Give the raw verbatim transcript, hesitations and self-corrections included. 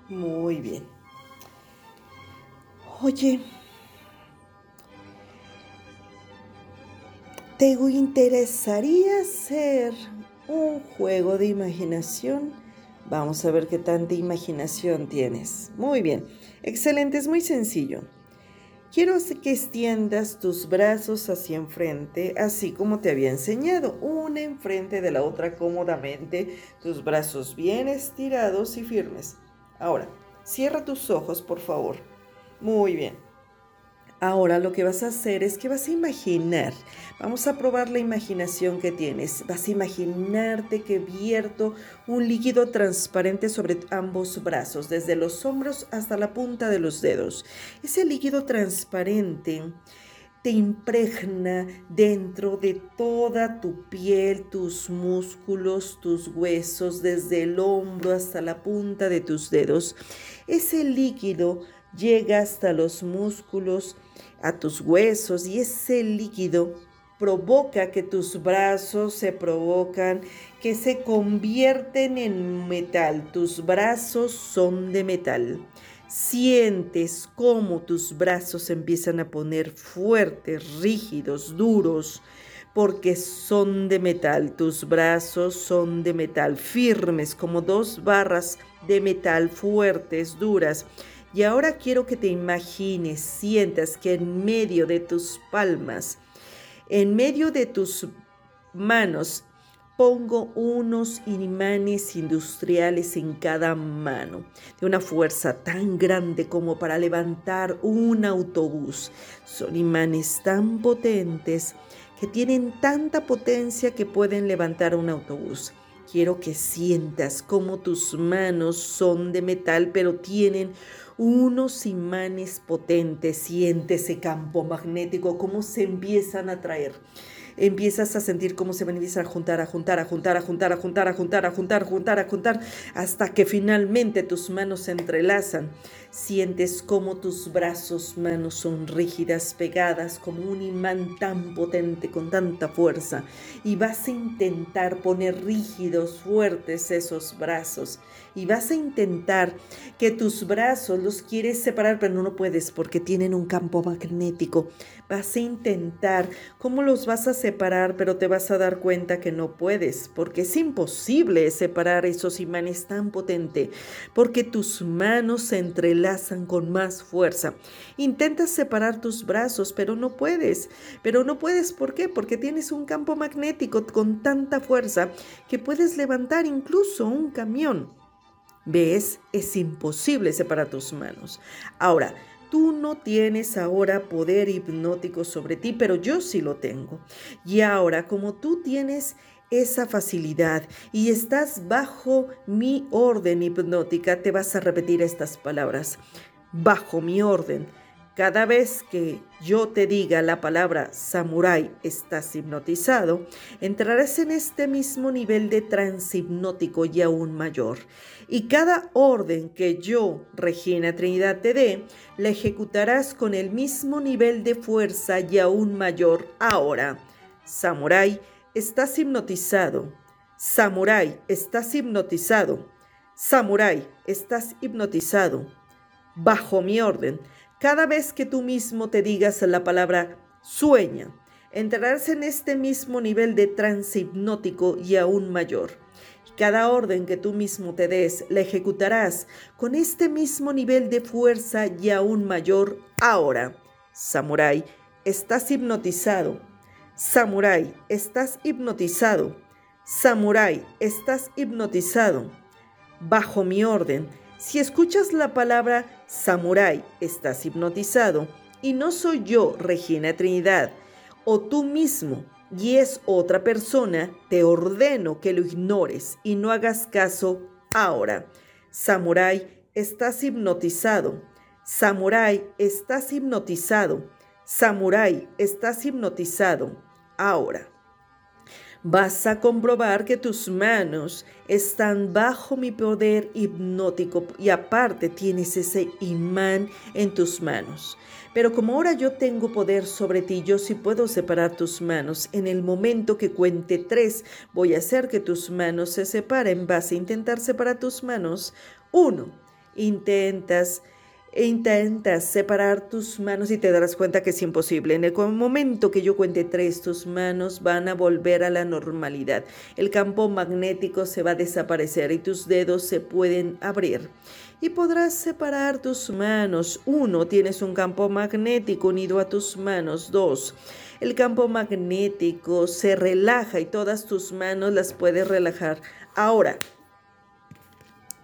Muy bien. Oye, ¿te interesaría hacer un juego de imaginación? Vamos a ver qué tanta imaginación tienes. Muy bien. Excelente, es muy sencillo. Quiero que extiendas tus brazos hacia enfrente, así como te había enseñado, una enfrente de la otra cómodamente, tus brazos bien estirados y firmes. Ahora, cierra tus ojos, por favor. Muy bien. Ahora lo que vas a hacer es que vas a imaginar, vamos a probar la imaginación que tienes. Vas a imaginarte que vierto un líquido transparente sobre ambos brazos, desde los hombros hasta la punta de los dedos. Ese líquido transparente te impregna dentro de toda tu piel, tus músculos, tus huesos, desde el hombro hasta la punta de tus dedos. Ese líquido llega hasta los músculos, a tus huesos, y ese líquido provoca que tus brazos se provocan, que se convierten en metal. Tus brazos son de metal. Sientes cómo tus brazos se empiezan a poner fuertes, rígidos, duros, porque son de metal. Tus brazos son de metal, firmes como dos barras de metal, fuertes, duras. Y ahora quiero que te imagines, sientas que en medio de tus palmas, en medio de tus manos, pongo unos imanes industriales en cada mano, de una fuerza tan grande como para levantar un autobús. Son imanes tan potentes que tienen tanta potencia que pueden levantar un autobús. Quiero que sientas cómo tus manos son de metal, pero tienen unos imanes potentes. Siente ese campo magnético, cómo se empiezan a traer. Empiezas a sentir cómo se van a empezar a juntar, a juntar, a juntar, a juntar, a juntar, a juntar, a juntar, a juntar, a juntar, hasta que finalmente tus manos se entrelazan. Sientes cómo tus brazos, manos son rígidas, pegadas, como un imán tan potente, con tanta fuerza. Y vas a intentar poner rígidos, fuertes esos brazos. Y vas a intentar que tus brazos los quieres separar, pero no lo puedes porque tienen un campo magnético. Vas a intentar, ¿cómo los vas a separar? Pero te vas a dar cuenta que no puedes, porque es imposible separar esos imanes tan potentes, porque tus manos se entrelazan con más fuerza. Intentas separar tus brazos, pero no puedes. Pero no puedes, ¿por qué? Porque tienes un campo magnético con tanta fuerza que puedes levantar incluso un camión. ¿Ves? Es imposible separar tus manos. Ahora, tú no tienes ahora poder hipnótico sobre ti, pero yo sí lo tengo. Y ahora, como tú tienes esa facilidad y estás bajo mi orden hipnótica, te vas a repetir estas palabras. Bajo mi orden. Cada vez que yo te diga la palabra samurái, estás hipnotizado, entrarás en este mismo nivel de transhipnótico y aún mayor. Y cada orden que yo, Regina Trinidad, te dé, la ejecutarás con el mismo nivel de fuerza y aún mayor. Ahora, samurái, estás hipnotizado. Samurái, estás hipnotizado. Samurái, estás hipnotizado. Bajo mi orden. Cada vez que tú mismo te digas la palabra sueña, entrarás en este mismo nivel de trance hipnótico y aún mayor. Cada orden que tú mismo te des, la ejecutarás con este mismo nivel de fuerza y aún mayor. Ahora, samurái, estás hipnotizado. Samurái, estás hipnotizado. Samurái, estás hipnotizado. Bajo mi orden. Si escuchas la palabra samurái, estás hipnotizado, y no soy yo, Regina Trinidad, o tú mismo, y es otra persona, te ordeno que lo ignores y no hagas caso ahora. Samurái, estás hipnotizado. Samurái, estás hipnotizado. Samurái, estás hipnotizado. Ahora. Vas a comprobar que tus manos están bajo mi poder hipnótico y aparte tienes ese imán en tus manos. Pero como ahora yo tengo poder sobre ti, yo sí puedo separar tus manos. En el momento que cuente tres, voy a hacer que tus manos se separen. Vas a intentar separar tus manos. Uno. Intentas e intentas separar tus manos y te darás cuenta que es imposible. En el cu- momento que yo cuente tres, tus manos van a volver a la normalidad. El campo magnético se va a desaparecer y tus dedos se pueden abrir. Y podrás separar tus manos. Uno, tienes un campo magnético unido a tus manos. Dos, el campo magnético se relaja y todas tus manos las puedes relajar. Ahora,